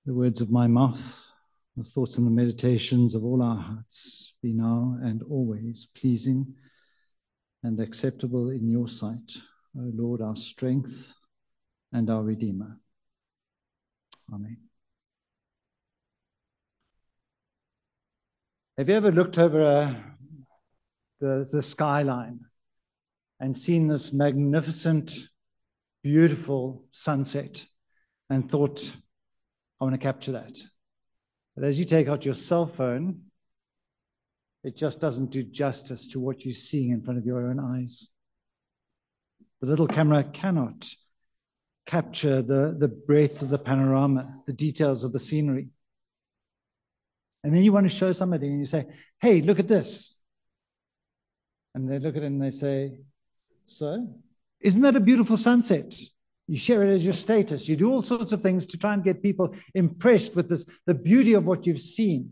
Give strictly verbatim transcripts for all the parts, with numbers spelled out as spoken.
the words of my mouth, the thoughts and the meditations of all our hearts be now and always pleasing and acceptable in your sight, O Lord, our strength and our Redeemer. Amen. Have you ever looked over uh, the, the skyline and seen this magnificent, beautiful sunset and thought, I want to capture that? But as you take out your cell phone, it just doesn't do justice to what you're seeing in front of your own eyes. The little camera cannot capture the, the breadth of the panorama, the details of the scenery. And then you want to show somebody and you say, hey, look at this. And they look at it and they say, so, isn't that a beautiful sunset? You share it as your status. You do all sorts of things to try and get people impressed with this, the beauty of what you've seen.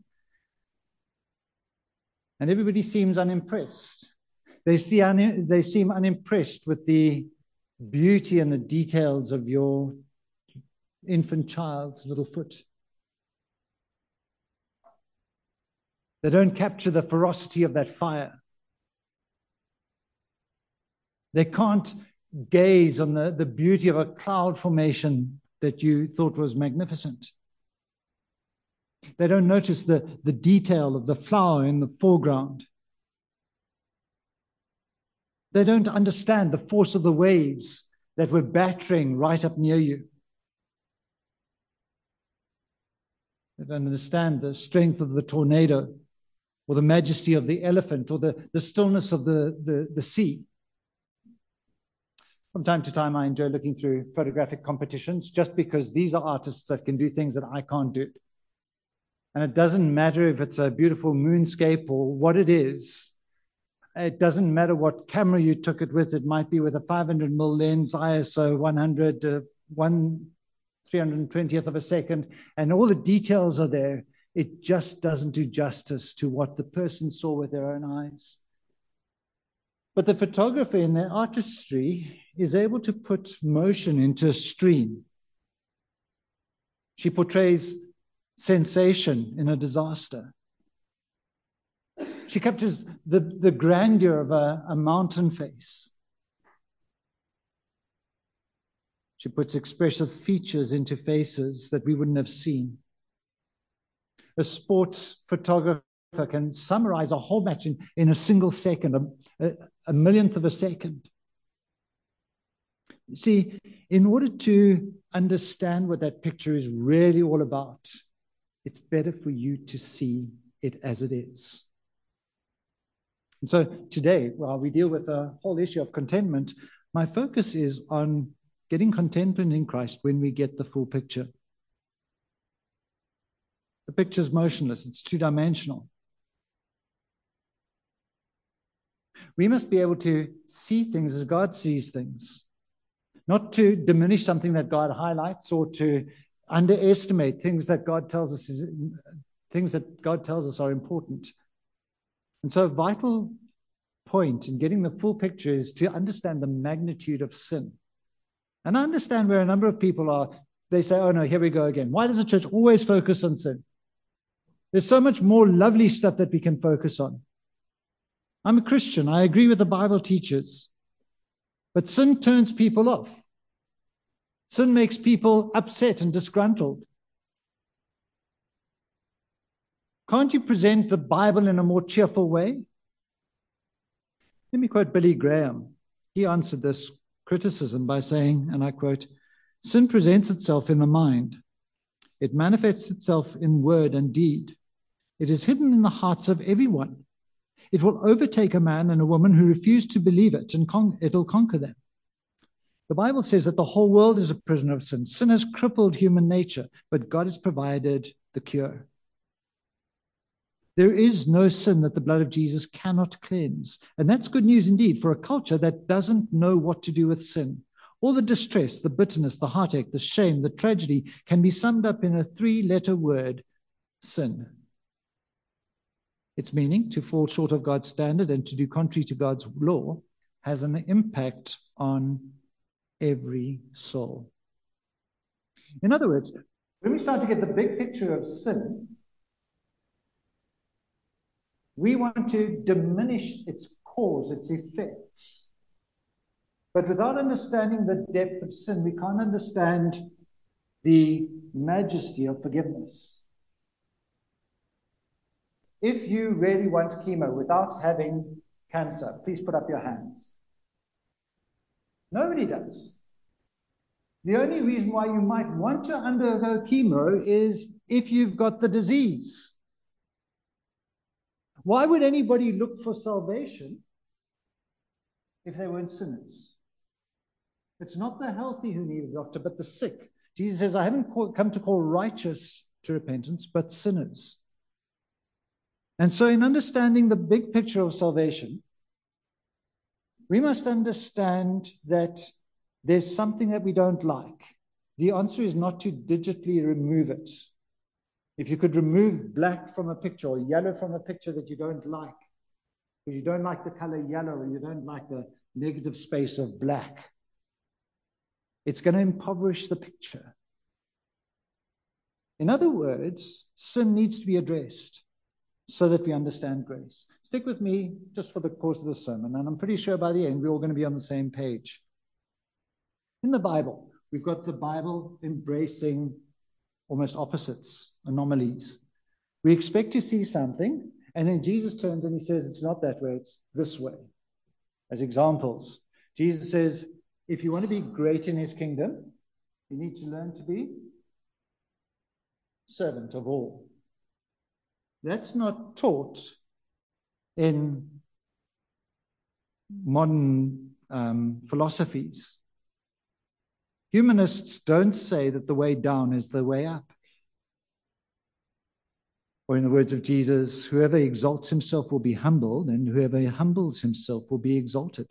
And everybody seems unimpressed. They, see un, they seem unimpressed with the beauty and the details of your infant child's little foot. They don't capture the ferocity of that fire. They can't gaze on the, the beauty of a cloud formation that you thought was magnificent. They don't notice the, the detail of the flower in the foreground. They don't understand the force of the waves that were battering right up near you. They don't understand the strength of the tornado or the majesty of the elephant or the, the stillness of the, the, the sea. From time to time, I enjoy looking through photographic competitions just because these are artists that can do things that I can't do. And it doesn't matter if it's a beautiful moonscape or what it is. It doesn't matter what camera you took it with. It might be with a five hundred millimeter lens, I S O one hundred, uh, one three hundred twentieth of a second, and all the details are there. It just doesn't do justice to what the person saw with their own eyes. But the photographer in their artistry is able to put motion into a stream. She portrays sensation in a disaster. She captures the, the grandeur of a, a mountain face. She puts expressive features into faces that we wouldn't have seen. A sports photographer can summarize a whole match in, in a single second, a, a, a millionth of a second. See, in order to understand what that picture is really all about, it's better for you to see it as it is. And so today, while we deal with the whole issue of contentment, my focus is on getting contentment in Christ when we get the full picture. The picture's motionless, it's two-dimensional. We must be able to see things as God sees things, not to diminish something that God highlights or to underestimate things that God tells us is, things that God tells us are important. And so a vital point in getting the full picture is to understand the magnitude of sin. And I understand where a number of people are, they say, oh no, here we go again. Why does the church always focus on sin? There's so much more lovely stuff that we can focus on. I'm a Christian. I agree with the Bible teachers. But sin turns people off. Sin makes people upset and disgruntled. Can't you present the Bible in a more cheerful way? Let me quote Billy Graham. He answered this criticism by saying, and I quote, sin presents itself in the mind. It manifests itself in word and deed. It is hidden in the hearts of everyone. It will overtake a man and a woman who refuse to believe it, and con- it'll conquer them. The Bible says that the whole world is a prisoner of sin. Sin has crippled human nature, but God has provided the cure. There is no sin that the blood of Jesus cannot cleanse. And that's good news indeed for a culture that doesn't know what to do with sin. All the distress, the bitterness, the heartache, the shame, the tragedy can be summed up in a three-letter word, sin. Its meaning, to fall short of God's standard and to do contrary to God's law, has an impact on every soul. In other words, When we start to get the big picture of sin, we want to diminish its cause, its effects. But without understanding the depth of sin, we can't understand the majesty of forgiveness. If you really want chemo without having cancer, please put up your hands. Nobody does. The only reason why you might want to undergo chemo is if you've got the disease. Why would anybody look for salvation if they weren't sinners? It's not the healthy who need a doctor, but the sick. Jesus says, I haven't call, come to call righteous to repentance, but sinners. And so in understanding the big picture of salvation, we must understand that there's something that we don't like. The answer is not to digitally remove it. If you could remove black from a picture or yellow from a picture that you don't like, because you don't like the color yellow or you don't like the negative space of black, it's going to impoverish the picture. In other words, sin needs to be addressed so that we understand grace. Stick with me just for the course of the sermon, and I'm pretty sure by the end we're all going to be on the same page. In the Bible, we've got the Bible embracing almost opposites, anomalies. We expect to see something, and then Jesus turns and he says, it's not that way, it's this way. As examples, Jesus says, if you want to be great in his kingdom, you need to learn to be servant of all. That's not taught in modern um, philosophies. Humanists don't say that the way down is the way up. Or in the words of Jesus, whoever exalts himself will be humbled, and whoever humbles himself will be exalted.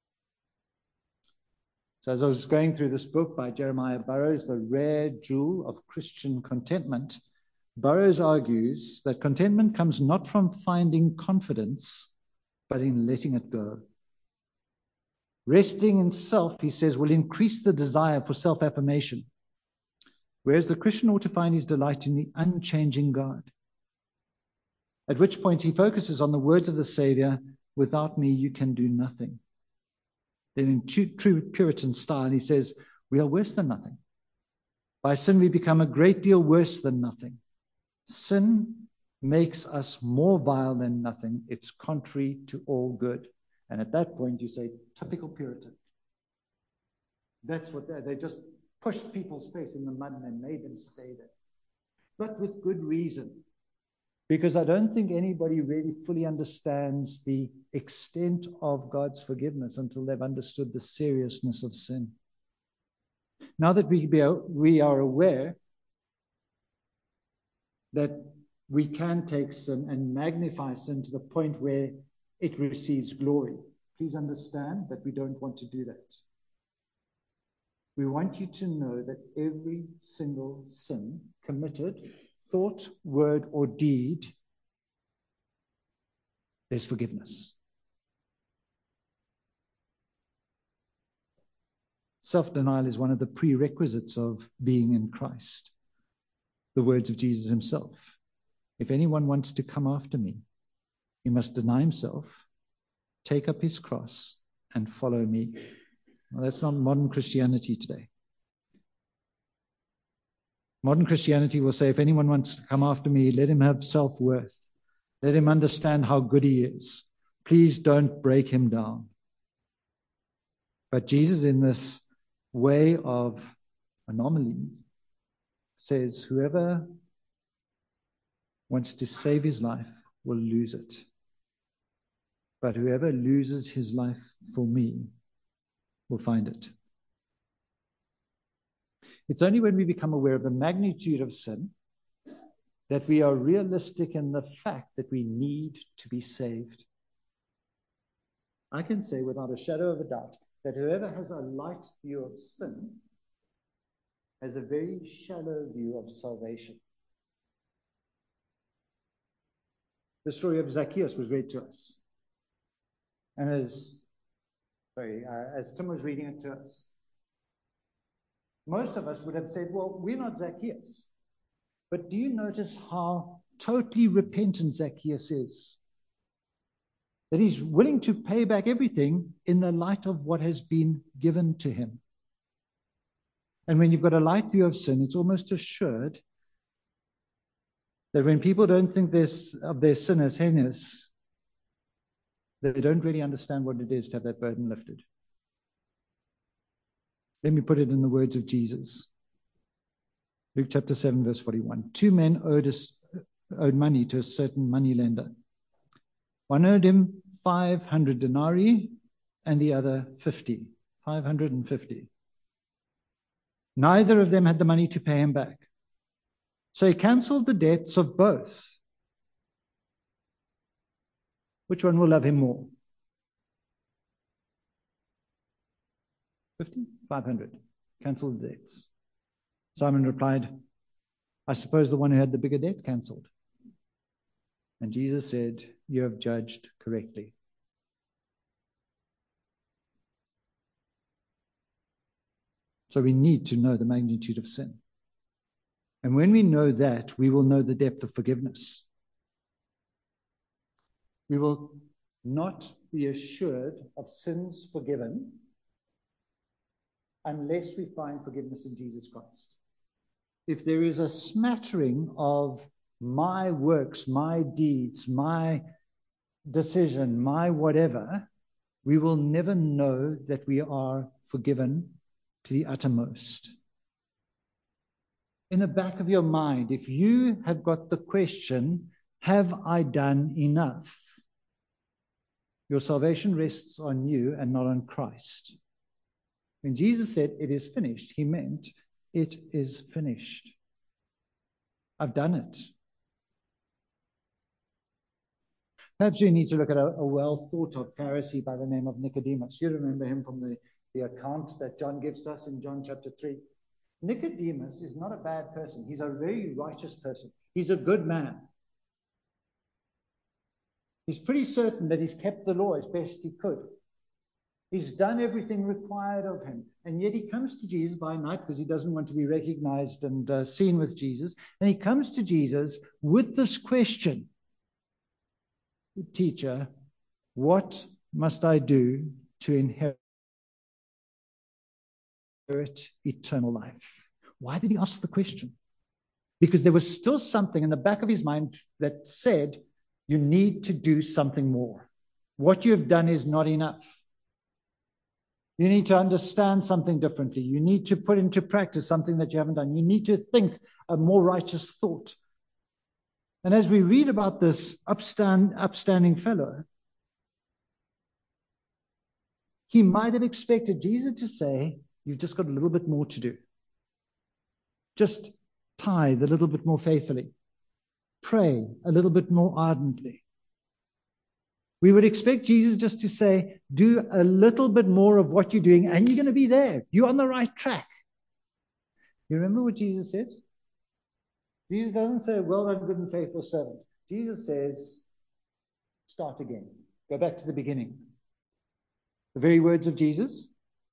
So as I was going through this book by Jeremiah Burroughs, The Rare Jewel of Christian Contentment, Burroughs argues that contentment comes not from finding confidence, but in letting it go. Resting in self, he says, will increase the desire for self-affirmation, whereas the Christian ought to find his delight in the unchanging God. At which point he focuses on the words of the Savior, without me you can do nothing. Then in true Puritan style, he says, we are worse than nothing. By sin we become a great deal worse than nothing. Sin makes us more vile than nothing. It's contrary to all good. And at that point, you say, typical Puritan. That's what they, they just pushed people's face in the mud and they made them stay there. But with good reason. Because I don't think anybody really fully understands the extent of God's forgiveness until they've understood the seriousness of sin. Now that we, be, we are aware that we can take sin and magnify sin to the point where it receives glory, please understand that we don't want to do that. We want you to know that every single sin committed, thought, word, or deed, there's forgiveness. Self-denial is one of the prerequisites of being in Christ. The words of Jesus himself. If anyone wants to come after me, he must deny himself, take up his cross, and follow me. Well, that's not modern Christianity today. Modern Christianity will say, if anyone wants to come after me, let him have self-worth. Let him understand how good he is. Please don't break him down. But Jesus, in this way of anomalies, says, whoever wants to save his life will lose it. But whoever loses his life for me will find it. It's only when we become aware of the magnitude of sin that we are realistic in the fact that we need to be saved. I can say without a shadow of a doubt that whoever has a light view of sin has a very shallow view of salvation. The story of Zacchaeus was read to us. And as, sorry, uh, as Tim was reading it to us, most of us would have said, well, we're not Zacchaeus. But do you notice how totally repentant Zacchaeus is? That he's willing to pay back everything in the light of what has been given to him. And when you've got a light view of sin, it's almost assured that when people don't think this, of their sin as heinous, they don't really understand what it is to have that burden lifted. Let me put it in the words of Jesus. Luke chapter seven, verse forty-one. Two men owed, a, owed money to a certain moneylender. One owed him five hundred denarii and the other fifty. five hundred fifty. Neither of them had the money to pay him back. So he canceled the debts of both. Which one will love him more? fifty? five hundred. Cancel the debts. Simon replied, I suppose the one who had the bigger debt canceled. And Jesus said, you have judged correctly. So we need to know the magnitude of sin. And when we know that, we will know the depth of forgiveness. We will not be assured of sins forgiven unless we find forgiveness in Jesus Christ. If there is a smattering of my works, my deeds, my decision, my whatever, we will never know that we are forgiven to the uttermost. In the back of your mind, if you have got the question, have I done enough? Your salvation rests on you and not on Christ. When Jesus said, it is finished, he meant, it is finished. I've done it. Perhaps we need to look at a, a well-thought-of Pharisee by the name of Nicodemus. You remember him from the, the account that John gives us in John chapter three. Nicodemus is not a bad person. He's a very righteous person. He's a good man. He's pretty certain that he's kept the law as best he could. He's done everything required of him. And yet he comes to Jesus by night because he doesn't want to be recognized and uh, seen with Jesus. And he comes to Jesus with this question. Teacher, what must I do to inherit eternal life? Why did he ask the question? Because there was still something in the back of his mind that said, you need to do something more. What you have done is not enough. You need to understand something differently. You need to put into practice something that you haven't done. You need to think a more righteous thought. And as we read about this upstand, upstanding fellow, he might have expected Jesus to say, you've just got a little bit more to do. Just tithe a little bit more faithfully. Pray a little bit more ardently. We would expect Jesus just to say, do a little bit more of what you're doing and you're going to be there. You're on the right track. You remember what Jesus says? Jesus doesn't say, well done, good and faithful servant. Jesus says, start again. Go back to the beginning. The very words of Jesus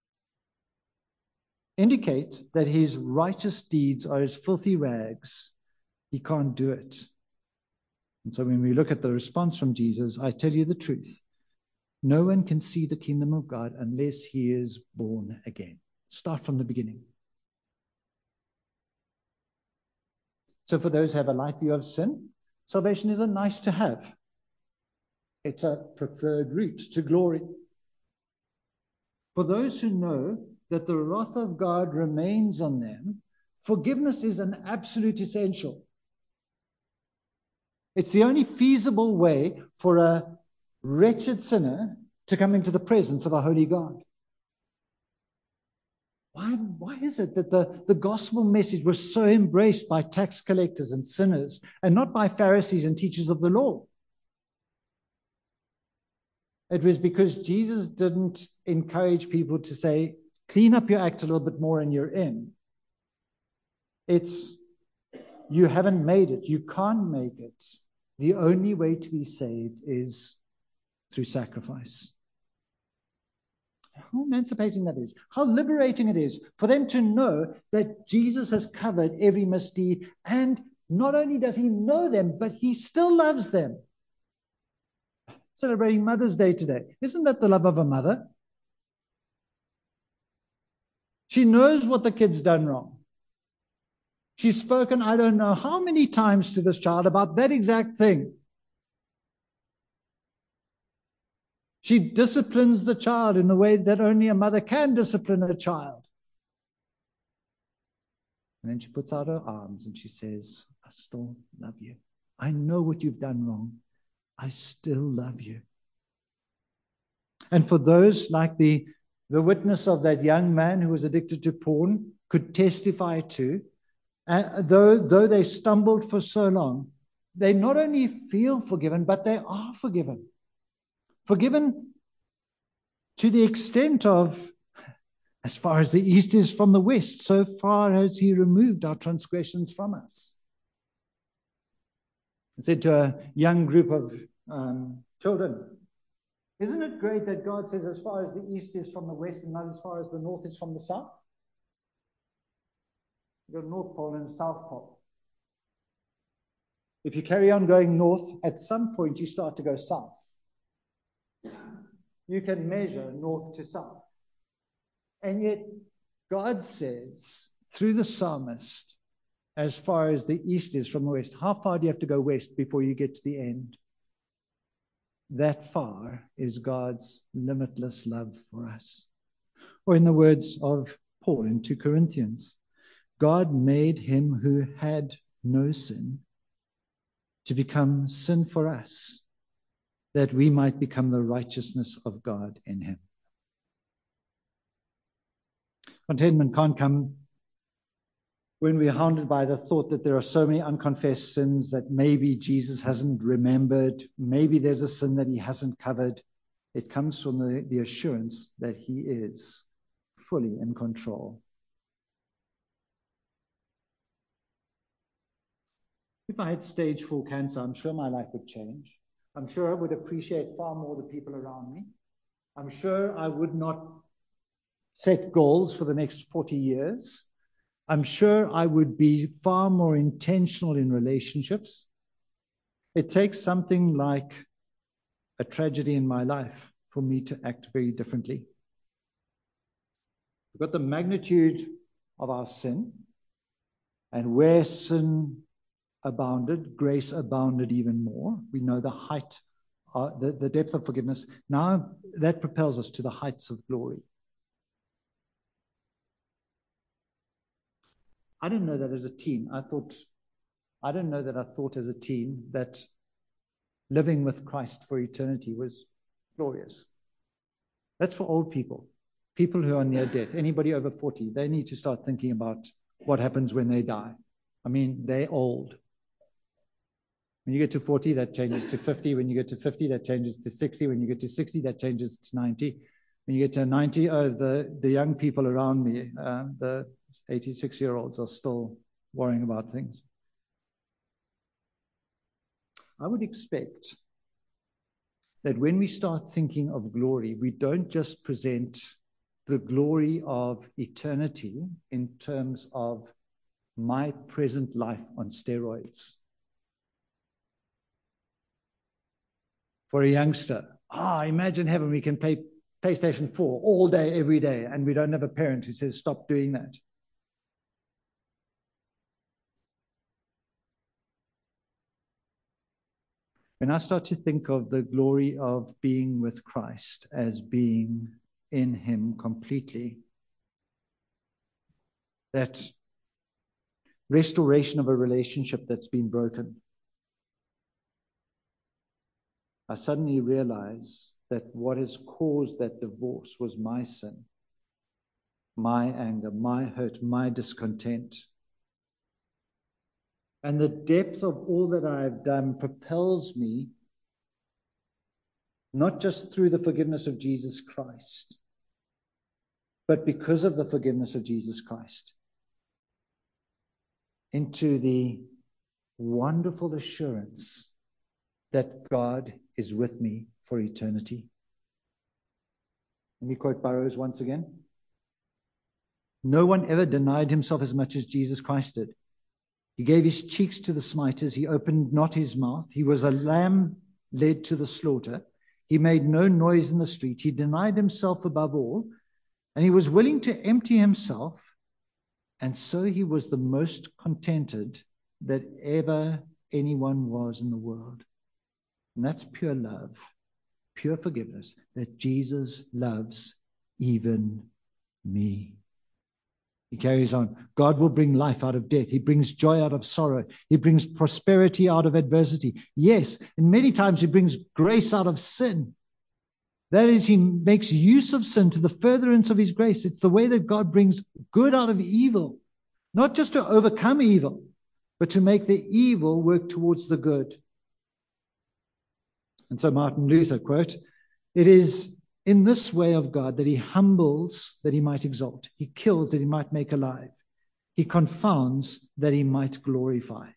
indicate that his righteous deeds are as filthy rags. He can't do it. And so when we look at the response from Jesus, I tell you the truth. No one can see the kingdom of God unless he is born again. Start from the beginning. So for those who have a light view of sin, salvation is a nice to have. It's a preferred route to glory. For those who know that the wrath of God remains on them, forgiveness is an absolute essential. It's the only feasible way for a wretched sinner to come into the presence of a holy God. Why, why is it that the, the gospel message was so embraced by tax collectors and sinners and not by Pharisees and teachers of the law? It was because Jesus didn't encourage people to say, clean up your act a little bit more and you're in. It's, you haven't made it. You can't make it. The only way to be saved is through sacrifice. How emancipating that is. How liberating it is for them to know that Jesus has covered every misdeed and Not only does he know them, but he still loves them. Celebrating Mother's Day today. Isn't that the love of a mother? She knows what the kid's done wrong. She's spoken, I don't know how many times to this child about that exact thing. She disciplines the child in the way that only a mother can discipline a child. And then she puts out her arms and she says, I still love you. I know what you've done wrong. I still love you. And for those like the, the witness of that young man who was addicted to porn could testify to, uh, though, though they stumbled for so long, they not only feel forgiven, but they are forgiven. Forgiven to the extent of, as far as the east is from the west, so far has he removed our transgressions from us. I said to a young group of um, children, isn't it great that God says as far as the east is from the west and not as far as the north is from the south? You've got a North Pole and a South Pole. If you carry on going north, at some point you start to go south. You can measure north to south. And yet God says through the psalmist, as far as the east is from the west, how far do you have to go west before you get to the end? That far is God's limitless love for us. Or in the words of Paul in Second Corinthians, God made him who had no sin to become sin for us, that we might become the righteousness of God in him. Contentment can't come when we're hounded by the thought that there are so many unconfessed sins that maybe Jesus hasn't remembered, maybe there's a sin that he hasn't covered. It comes from the, the assurance that he is fully in control. If I had stage four cancer, I'm sure my life would change. I'm sure I would appreciate far more the people around me. I'm sure I would not set goals for the next forty years. I'm sure I would be far more intentional in relationships. It takes something like a tragedy in my life for me to act very differently. We've got the magnitude of our sin, and where sin abounded, grace abounded even more. We know the height, uh, the, the depth of forgiveness. Now that propels us to the heights of glory. I didn't know that as a teen. I thought, I didn't know that I thought as a teen that living with Christ for eternity was glorious. That's for old people, people who are near death. Anybody over forty, they need to start thinking about what happens when they die. I mean, they're old. When you get to forty, that changes to fifty. When you get to fifty, that changes to sixty. When you get to sixty, that changes to ninety. When you get to ninety, oh, the, the young people around me, uh, the eighty-six-year-olds are still worrying about things. I would expect that when we start thinking of glory, we don't just present the glory of eternity in terms of my present life on steroids. For a youngster, ah, imagine heaven, we can play PlayStation four all day, every day, and we don't have a parent who says, stop doing that. When I start to think of the glory of being with Christ as being in him completely, that restoration of a relationship that's been broken, I suddenly realize that what has caused that divorce was my sin, my anger, my hurt, my discontent. And the depth of all that I have done propels me, not just through the forgiveness of Jesus Christ, but because of the forgiveness of Jesus Christ, into the wonderful assurance that God is with me for eternity. Let me quote Burroughs once again. No one ever denied himself as much as Jesus Christ did. He gave his cheeks to the smiters. He opened not his mouth. He was a lamb led to the slaughter. He made no noise in the street. He denied himself above all, and he was willing to empty himself. And so he was the most contented that ever anyone was in the world. And that's pure love, pure forgiveness, that Jesus loves even me. He carries on. God will bring life out of death. He brings joy out of sorrow. He brings prosperity out of adversity. Yes, and many times he brings grace out of sin. That is, he makes use of sin to the furtherance of his grace. It's the way that God brings good out of evil, not just to overcome evil, but to make the evil work towards the good. And so Martin Luther, quote, "It is in this way of God that he humbles that he might exalt. He kills that he might make alive. He confounds that he might glorify."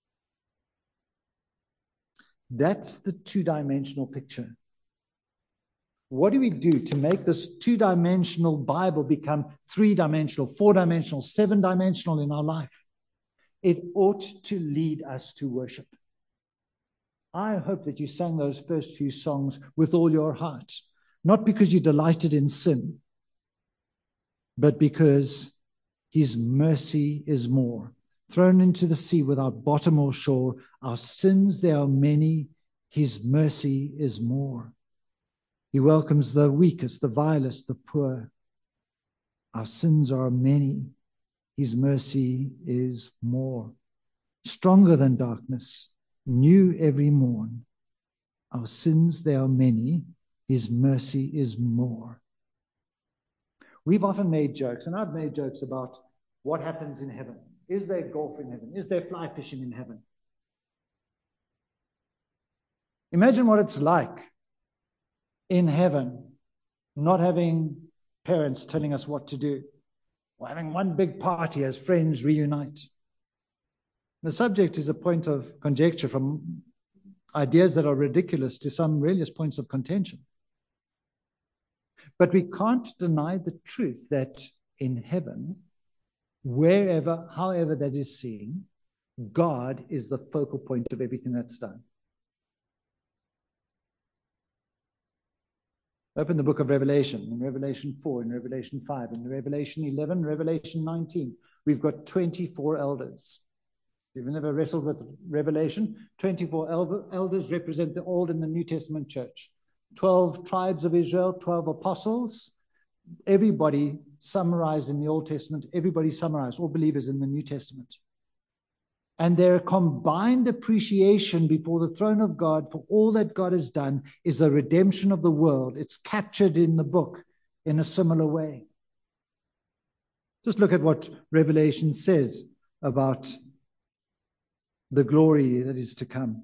That's the two-dimensional picture. What do we do to make this two-dimensional Bible become three-dimensional, four-dimensional, seven-dimensional in our life? It ought to lead us to worship. I hope that you sang those first few songs with all your heart, not because you delighted in sin, but because his mercy is more. Thrown into the sea without bottom or shore, our sins, there are many, his mercy is more. He welcomes the weakest, the vilest, the poor. Our sins are many, his mercy is more. Stronger than darkness, new every morn. Our sins, they are many, his mercy is more. We've often made jokes, and I've made jokes about what happens in heaven. Is there golf in heaven? Is there fly fishing in heaven? Imagine what it's like in heaven, not having parents telling us what to do, or having one big party as friends reunite. The subject is a point of conjecture, from ideas that are ridiculous to some really points of contention. But we can't deny the truth that in heaven, wherever, however that is seen, God is the focal point of everything that's done. Open the book of Revelation, in Revelation four, in Revelation five, in Revelation eleven, Revelation nineteen. We've got twenty-four elders. If you've never wrestled with Revelation, twenty-four elders represent the Old and the New Testament church. twelve tribes of Israel, twelve apostles, everybody summarized in the Old Testament, everybody summarized, all believers in the New Testament. And their combined appreciation before the throne of God for all that God has done is the redemption of the world. It's captured in the book in a similar way. Just look at what Revelation says about the glory that is to come.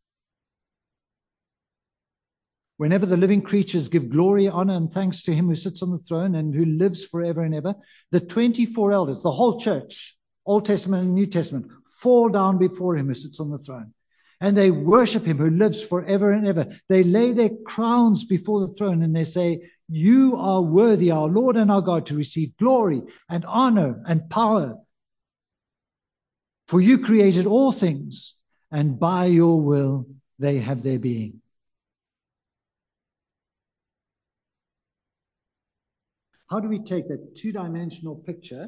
Whenever the living creatures give glory, honor, and thanks to him who sits on the throne and who lives forever and ever, the twenty-four elders, the whole church, Old Testament and New Testament, fall down before him who sits on the throne. And they worship him who lives forever and ever. They lay their crowns before the throne and they say, "You are worthy, our Lord and our God, to receive glory and honor and power. For you created all things, and by your will they have their being." How do we take that two-dimensional picture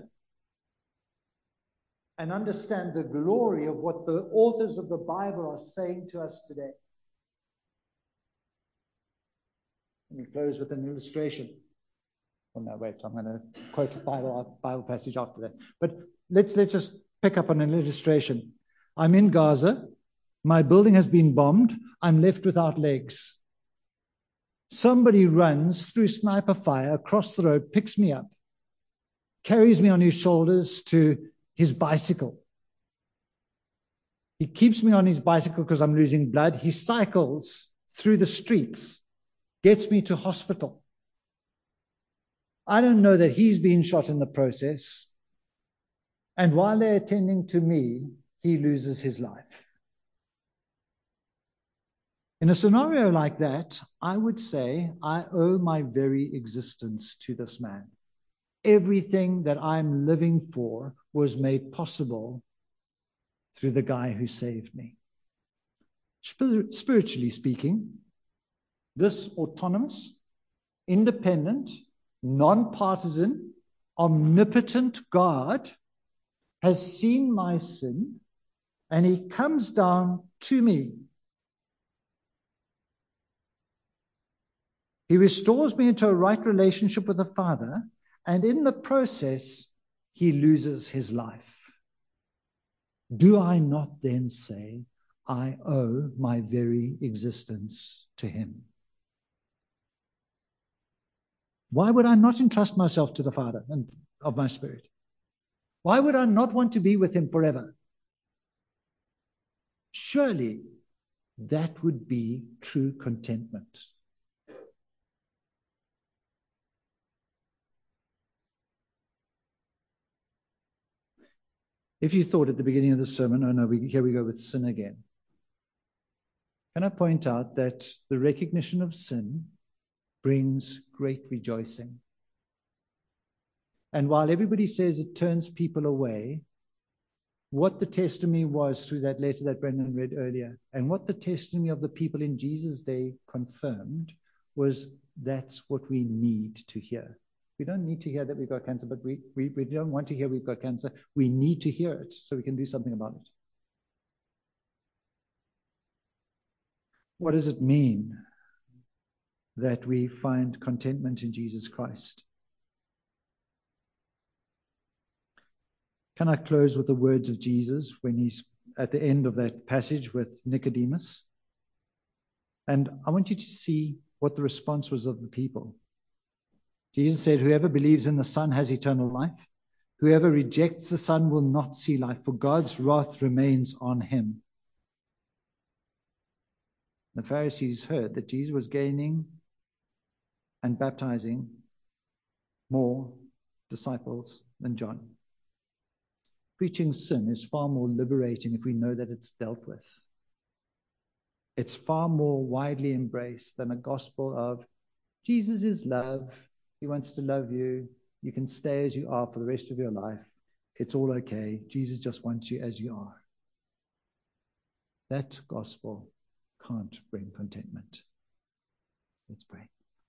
and understand the glory of what the authors of the Bible are saying to us today? Let me close with an illustration. Oh, no, wait, I'm going to quote a Bible, Bible passage after that. But let's, let's just pick up on an illustration. I'm in Gaza. My building has been bombed. I'm left without legs. Somebody runs through sniper fire across the road, picks me up, carries me on his shoulders to his bicycle. He keeps me on his bicycle because I'm losing blood. He cycles through the streets, gets me to hospital. I don't know that he's been shot in the process. And while they're attending to me, he loses his life. In a scenario like that, I would say I owe my very existence to this man. Everything that I'm living for was made possible through the guy who saved me. Spir- spiritually speaking, this autonomous, independent, non-partisan, omnipotent God has seen my sin, and he comes down to me. He restores me into a right relationship with the Father, and in the process, he loses his life. Do I not then say, I owe my very existence to him? Why would I not entrust myself to the Father and of my spirit? Why would I not want to be with him forever? Surely that would be true contentment. If you thought at the beginning of the sermon, oh no, we, here we go with sin again. Can I point out that the recognition of sin brings great rejoicing? And while everybody says it turns people away, what the testimony was through that letter that Brendan read earlier, and what the testimony of the people in Jesus' day confirmed, was that's what we need to hear. We don't need to hear that we've got cancer, but we, we, we don't want to hear we've got cancer. We need to hear it so we can do something about it. What does it mean that we find contentment in Jesus Christ? Can I close with the words of Jesus when he's at the end of that passage with Nicodemus? And I want you to see what the response was of the people. Jesus said, whoever believes in the Son has eternal life. Whoever rejects the Son will not see life, for God's wrath remains on him. The Pharisees heard that Jesus was gaining and baptizing more disciples than John. Preaching sin is far more liberating if we know that it's dealt with. It's far more widely embraced than a gospel of Jesus is love. He wants to love you. You can stay as you are for the rest of your life. It's all okay. Jesus just wants you as you are. That gospel can't bring contentment. Let's pray.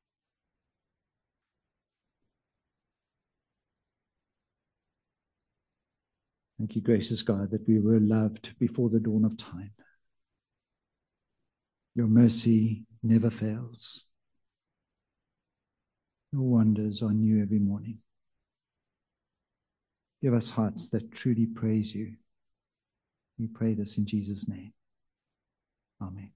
Thank you, gracious God, that we were loved before the dawn of time. Your mercy never fails. Your wonders are new every morning. Give us hearts that truly praise you. We pray this in Jesus' name. Amen.